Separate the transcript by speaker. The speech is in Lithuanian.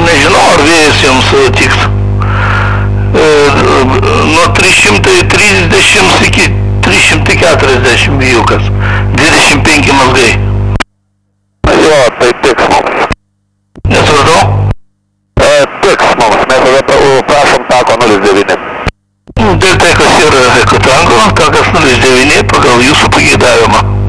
Speaker 1: Nežinau, ar vėjas jums tiks. Nuo 330 iki 340 vėjukas. 25 mazgai.
Speaker 2: Jo, tai tiks mums.
Speaker 1: Nesupratau?
Speaker 2: Tiks mums, mes tada prašom tako 09.
Speaker 1: Tai kas yra ekotango, takas 09 pagal jūsų pageidavimą.